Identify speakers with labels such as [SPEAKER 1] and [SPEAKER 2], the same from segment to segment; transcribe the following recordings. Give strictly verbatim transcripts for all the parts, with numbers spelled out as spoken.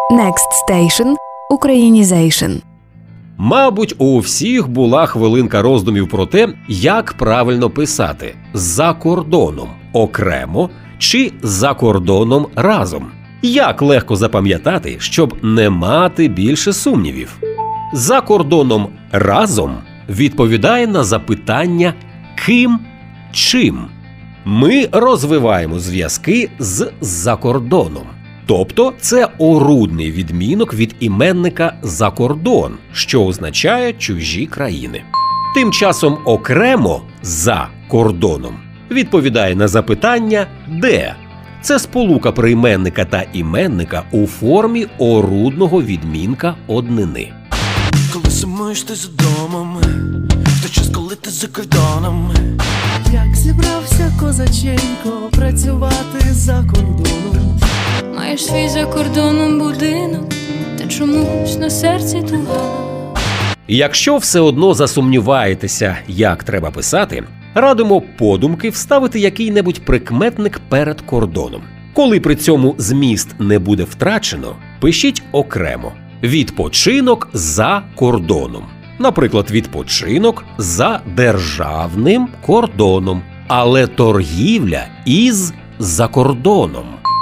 [SPEAKER 1] Next Station – Українізейшн.
[SPEAKER 2] Мабуть, у всіх була хвилинка роздумів про те, як правильно писати «за кордоном» окремо чи «за кордоном» разом. Як легко запам'ятати, щоб не мати більше сумнівів. «За кордоном» разом відповідає на запитання «ким», «чим». Ми розвиваємо зв'язки з «за кордоном». Тобто це орудний відмінок від іменника «за кордон», що означає «чужі країни». Тим часом окремо «за кордоном» відповідає на запитання «де?». Це сполука прийменника та іменника у формі орудного відмінка однини.
[SPEAKER 3] Коли сумуєш ти за домом, в той час, коли ти за кордоном.
[SPEAKER 4] Як зібрався козаченько працювати за кордоном.
[SPEAKER 5] Маєш свій за кордоном будинок, та чомусь на серці туга.
[SPEAKER 2] Якщо все одно засумніваєтеся, як треба писати, радимо подумки вставити який-небудь прикметник перед кордоном. Коли при цьому зміст не буде втрачено, пишіть окремо. Відпочинок за кордоном. Наприклад, відпочинок за державним кордоном, але торгівля із за кордоном.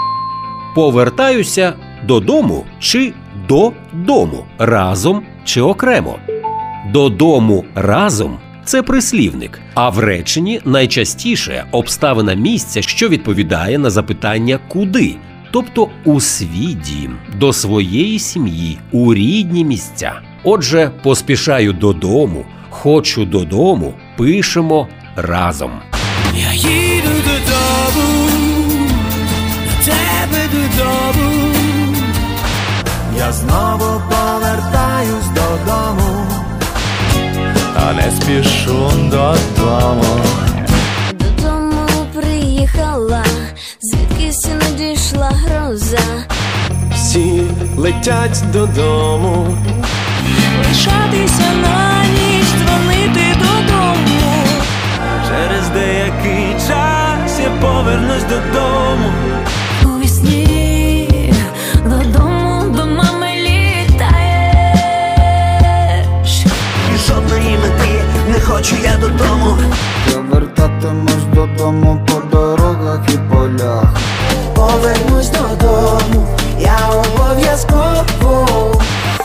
[SPEAKER 2] Повертаюся додому чи додому, разом чи окремо. Додому разом – це прислівник, а в реченні найчастіше обставина місця, що відповідає на запитання «куди?», тобто у свій дім, до своєї сім'ї, у рідні місця. Отже, поспішаю додому, хочу додому, пишемо разом.
[SPEAKER 3] Я їду додому, до тебе додому.
[SPEAKER 4] Я знову повертаюсь додому,
[SPEAKER 3] а не спішу додому.
[SPEAKER 6] Додому приїхала, звідкись надійшла гроза.
[SPEAKER 3] Всі летять додому.
[SPEAKER 5] Лишатися на ніч, дзвонити додому.
[SPEAKER 3] Через деякий час я повернусь додому.
[SPEAKER 5] У вісні додому до мами літаєш.
[SPEAKER 3] І жодної мети не хочу я додому.
[SPEAKER 7] Я вертатимусь додому по дорогах і полях.
[SPEAKER 4] повернусь додому, я обов'язково.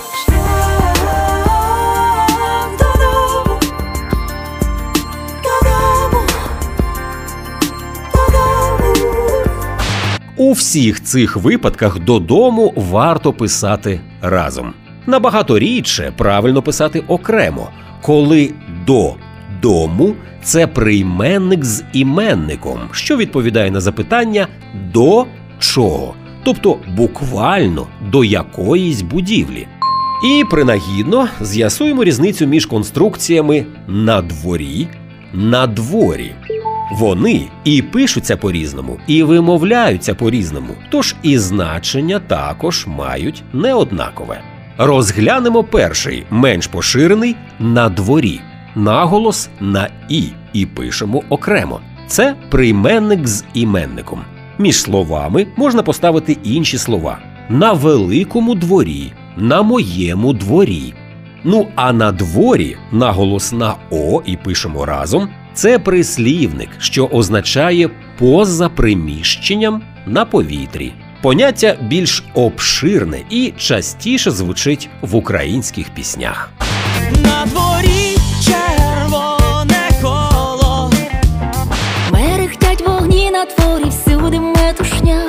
[SPEAKER 2] У всіх цих випадках додому варто писати разом. Набагато рідше правильно писати окремо, коли до дому – це прийменник з іменником, що відповідає на запитання «до чого?», тобто буквально до якоїсь будівлі. І принагідно з'ясуємо різницю між конструкціями «на дворі», «на дворі». Вони і пишуться по-різному, і вимовляються по-різному, тож і значення також мають неоднакове. Розглянемо перший, менш поширений «на дворі». Наголос на «і» і пишемо окремо. Це прийменник з іменником. Між словами можна поставити інші слова. На великому дворі, на моєму дворі. Ну а на дворі наголос на «о» і пишемо разом. Це прислівник, що означає «поза приміщенням, на повітрі». Поняття більш обширне і частіше звучить в українських піснях.
[SPEAKER 3] На дворі червоне коло.
[SPEAKER 6] Мерехтять вогні на дворі, всюди метушня.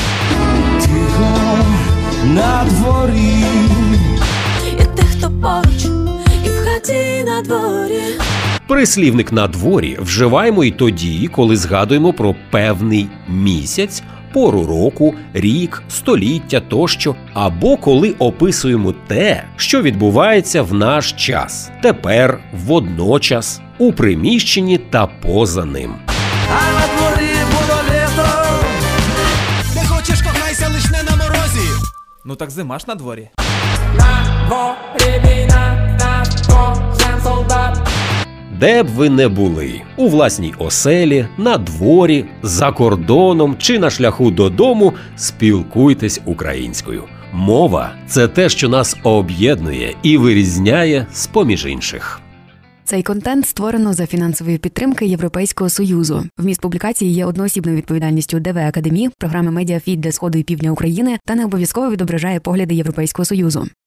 [SPEAKER 7] Тихо на дворі.
[SPEAKER 5] І тих, хто поруч, і в хаті на дворі.
[SPEAKER 2] Прислівник «на дворі» вживаємо і тоді, коли згадуємо про певний місяць, пору року, рік, століття тощо, або коли описуємо те, що відбувається в наш час, тепер, водночас, у приміщенні та поза ним.
[SPEAKER 3] А на дворі було літо. Де хочеш, кохайся, лиш не на морозі.
[SPEAKER 8] Ну так зима ж на дворі.
[SPEAKER 4] На дворі війна, на кожен солдат.
[SPEAKER 2] Де б ви не були – у власній оселі, на дворі, за кордоном чи на шляху додому – спілкуйтесь українською. Мова – це те, що нас об'єднує і вирізняє з-поміж інших.
[SPEAKER 1] Цей контент створено за фінансової підтримки Європейського Союзу. Вміст публікації є одноосібною відповідальністю ДВ Академії, програми «Медіафіт» для Сходу і Півдня України та не обов'язково відображає погляди Європейського Союзу.